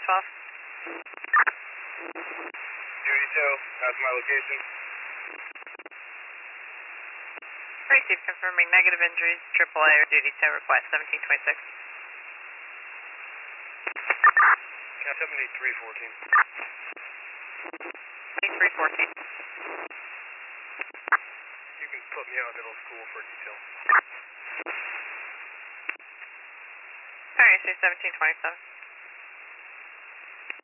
Duty 2, that's my location. Received, confirming negative injuries, AAA or duty 2, request 1726. Cat 7314. 314. You can put me out middle school for detail. Alright, so 1727.